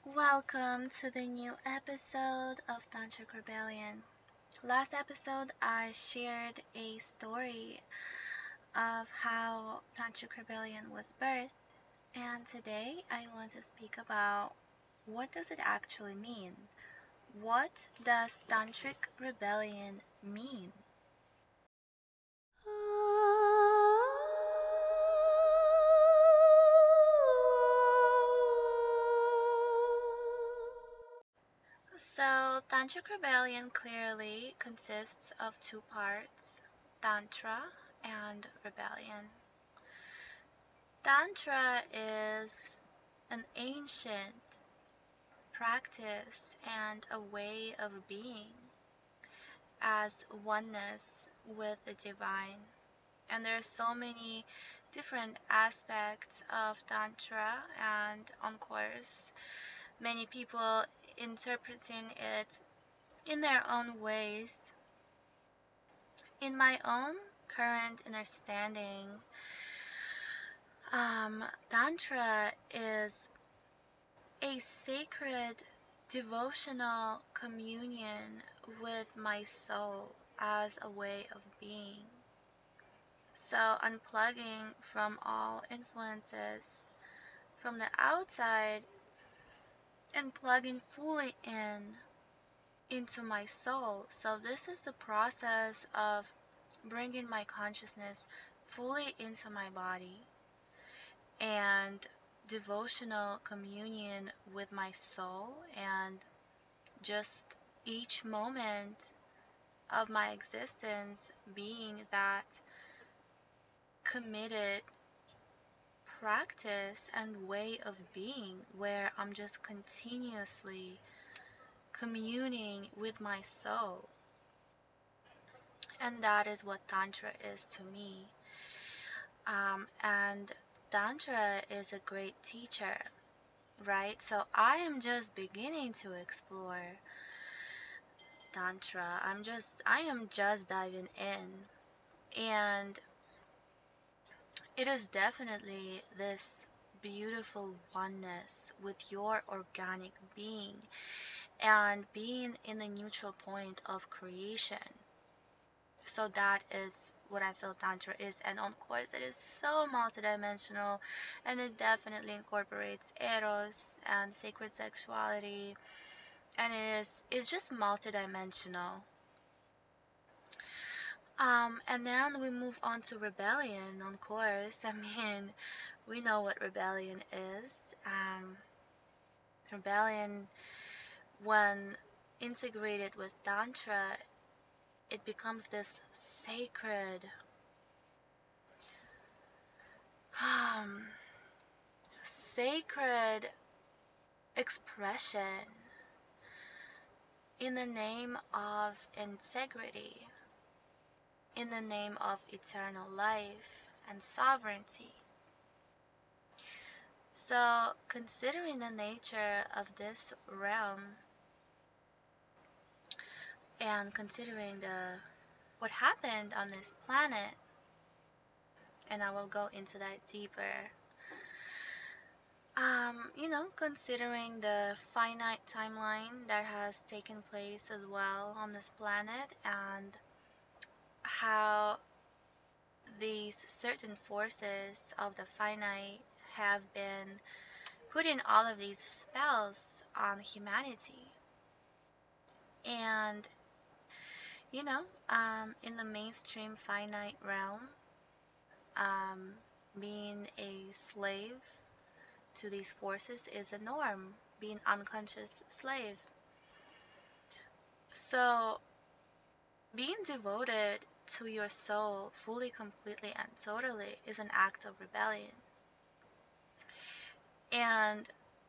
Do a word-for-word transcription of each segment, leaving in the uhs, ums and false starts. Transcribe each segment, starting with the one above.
Welcome to the new episode of Tantric Rebellion. Last episode, I shared a story of how Tantric Rebellion was birthed, and today I want to speak about what does it actually mean? What does Tantric Rebellion mean? So, Tantric Rebellion clearly consists of two parts, Tantra and Rebellion. Tantra is an ancient practice and a way of being as oneness with the divine. And there are so many different aspects of Tantra, and of course, many people interpreting it in their own ways. In my own current understanding, um, Tantra is a sacred devotional communion with my soul as a way of being. So, unplugging from all influences from the outside and plugging fully in into my soul. So, this is the process of bringing my consciousness fully into my body and devotional communion with my soul, and just each moment of my existence being that committed practice and way of being where I'm just continuously communing with my soul. And that is what Tantra is to me. Um, and Tantra is a great teacher, right? So I am just beginning to explore Tantra. I'm just, I am just diving in. And it is definitely this beautiful oneness with your organic being and being in the neutral point of creation. So that is what I feel Tantra is, and of course it is so multidimensional, and it definitely incorporates eros and sacred sexuality, and it is it's just multidimensional. Um, and then we move on to rebellion, of course. I mean, we know what rebellion is. Um, rebellion, when integrated with Tantra, it becomes this sacred, um, sacred expression in the name of integrity, in the name of eternal life and sovereignty. So, considering the nature of this realm and considering the what happened on this planet, and I will go into that deeper. Um, you know, considering the finite timeline that has taken place as well on this planet, and how these certain forces of the finite have been putting all of these spells on humanity. And, you know, um, in the mainstream finite realm, um, being a slave to these forces is a norm, being unconscious slave. So, being devoted to your soul fully, completely, and totally is an act of rebellion. And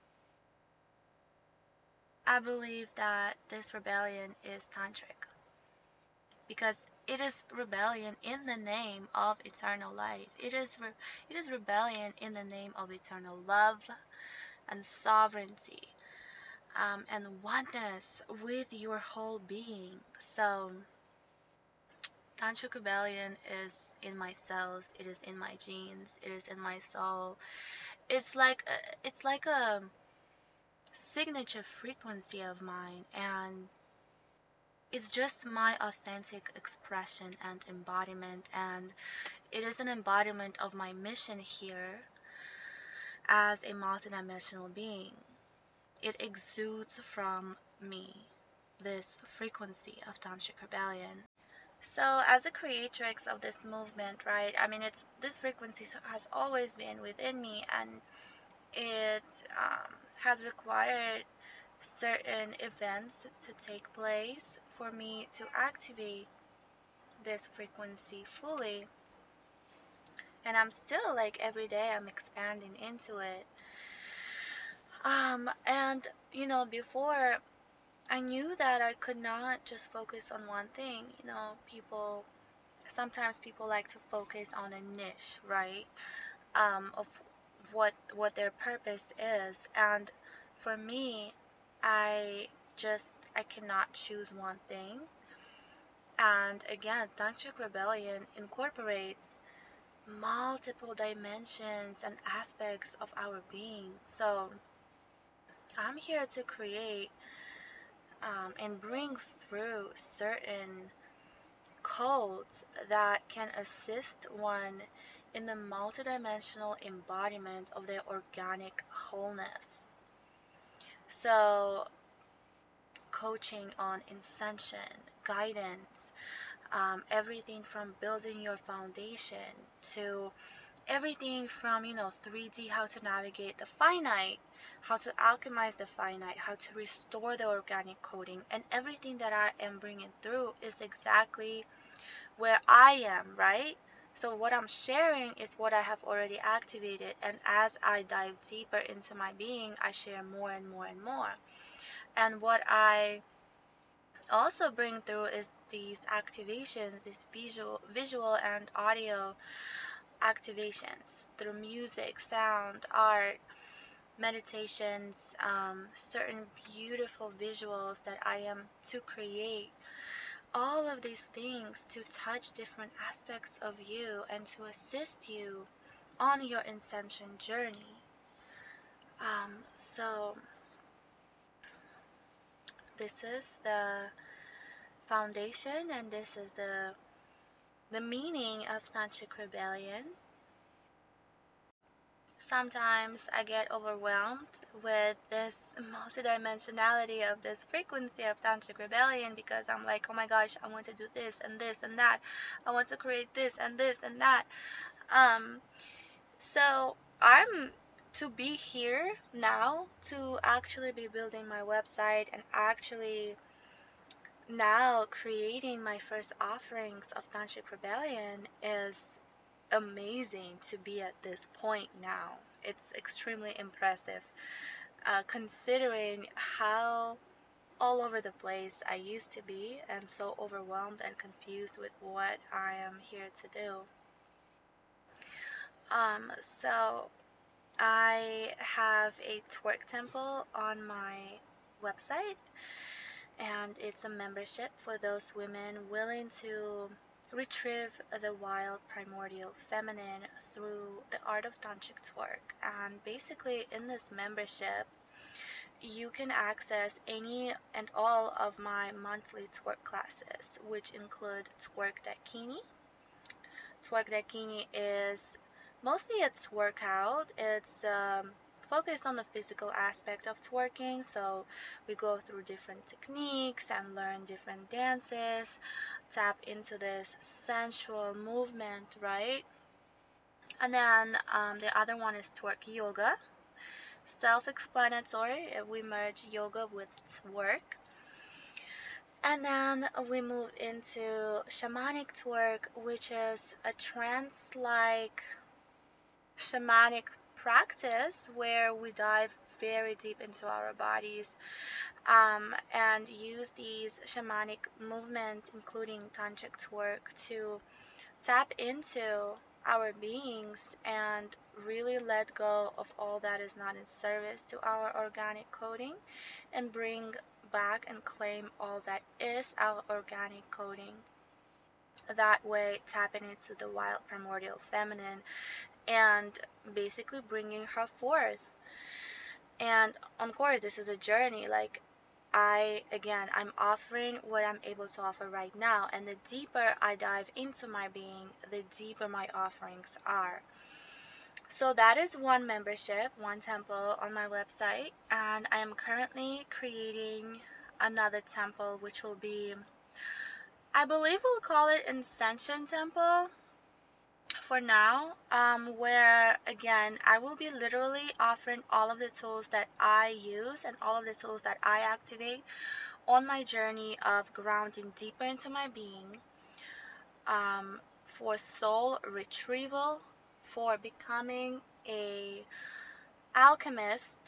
I believe that this rebellion is tantric, because it is rebellion in the name of eternal life. It is re- it is rebellion in the name of eternal love and sovereignty, um, and oneness with your whole being. So, tantric rebellion is in my cells. It is in my genes. It is in my soul. It's like a, it's like a signature frequency of mine, and it's just my authentic expression and embodiment, and it is an embodiment of my mission here as a multidimensional being. It exudes from me, this frequency of Tantric Rebellion. So as a creatrix of this movement, right, I mean, it's this frequency has always been within me, and it um, has required certain events to take place for me to activate this frequency fully. And I'm still, like, every day I'm expanding into it. Um, and, you know, before, I knew that I could not just focus on one thing. You know, people, sometimes people like to focus on a niche, right? Um, of what what their purpose is. And for me, I just, I cannot choose one thing. And again, Tantric Rebellion incorporates multiple dimensions and aspects of our being. So I'm here to create um, and bring through certain codes that can assist one in the multidimensional embodiment of their organic wholeness. So, coaching on ascension, guidance, um, everything from building your foundation to everything from, you know, three D, how to navigate the finite, how to alchemize the finite, how to restore the organic coding, and everything that I am bringing through is exactly where I am, right? So what I'm sharing is what I have already activated, and as I dive deeper into my being, I share more and more and more. And what I also bring through is these activations, these visual, visual and audio activations through music, sound, art, meditations, um, certain beautiful visuals that I am to create. All of these things to touch different aspects of you and to assist you on your ascension journey. Um, so this is the foundation, and this is the the meaning of Tantric Rebellion. Sometimes I get overwhelmed with this multidimensionality of this frequency of Tantric Rebellion, because I'm like, oh my gosh, I want to do this and this and that. I want to create this and this and that. Um, so I'm to be here now to actually be building my website and actually now creating my first offerings of Tantric Rebellion is amazing to be at this point now. It's extremely impressive, uh, considering how all over the place I used to be, and so overwhelmed and confused with what I am here to do. Um, so I have a twerk temple on my website, and it's a membership for those women willing to retrieve the wild primordial feminine through the art of tantric twerk. And basically in this membership you can access any and all of my monthly twerk classes, which include Twerk Dakini. Twerk Dakini is mostly it's workout. It's um, focused on the physical aspect of twerking. So we go through different techniques and learn different dances, tap into this sensual movement, right? And then um, the other one is Twerk Yoga. Self-explanatory. We merge yoga with twerk. And then we move into shamanic twerk, which is a trance-like shamanic practice where we dive very deep into our bodies um, and use these shamanic movements, including tantric twerk, to tap into our beings and really let go of all that is not in service to our organic coding, and bring back and claim all that is our organic coding. That way, tapping into the wild primordial feminine and basically bringing her forth. And of course, this is a journey. Like, I, again, I'm offering what I'm able to offer right now. And the deeper I dive into my being, the deeper my offerings are. So that is one membership, one temple on my website. And I am currently creating another temple, which will be, I believe we'll call it Ascension Temple for now, um, where again I will be literally offering all of the tools that I use and all of the tools that I activate on my journey of grounding deeper into my being, um, for soul retrieval, for becoming a alchemist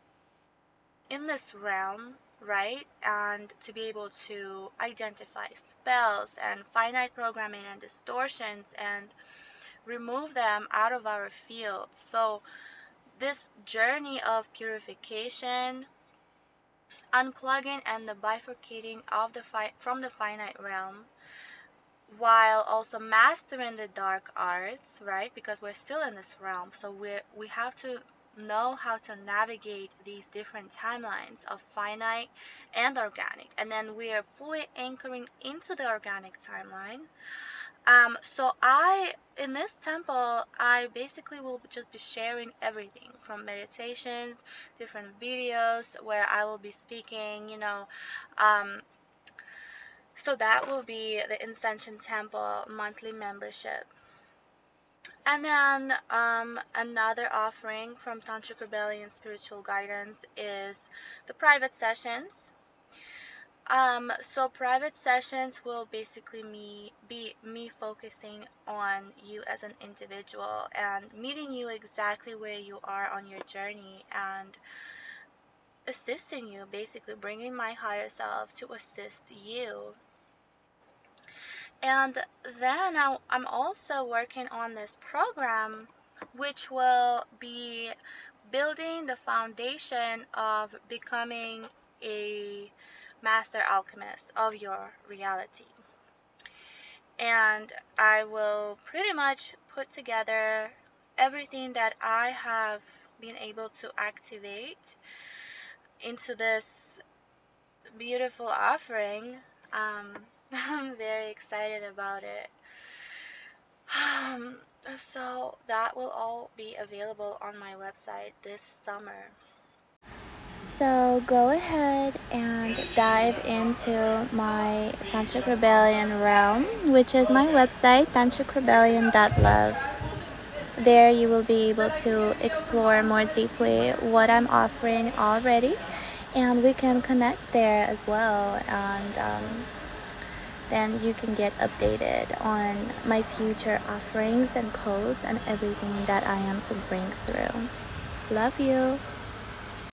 in this realm, right? And to be able to identify spells and finite programming and distortions and remove them out of our fields. So this journey of purification, unplugging and the bifurcating of the fi- from the finite realm, while also mastering the dark arts, right? Because we're still in this realm, so we we have to know how to navigate these different timelines of finite and organic, and then we are fully anchoring into the organic timeline. Um, so I, in this temple, I basically will just be sharing everything from meditations, different videos where I will be speaking, you know, um, so that will be the Ascension Temple monthly membership. And then um, another offering from Tantric Rebellion Spiritual Guidance is the private sessions. Um, so private sessions will basically me be me focusing on you as an individual and meeting you exactly where you are on your journey and assisting you, basically bringing my higher self to assist you. And then I, I'm also working on this program which will be building the foundation of becoming a master alchemist of your reality. And I will pretty much put together everything that I have been able to activate into this beautiful offering. Um, I'm very excited about it. Um, so that will all be available on my website this summer. So go ahead and dive into my Tantric Rebellion realm, which is my website, tantric rebellion dot love. There you will be able to explore more deeply what I'm offering already, and we can connect there as well, and um, then you can get updated on my future offerings and codes and everything that I am to bring through. Love you.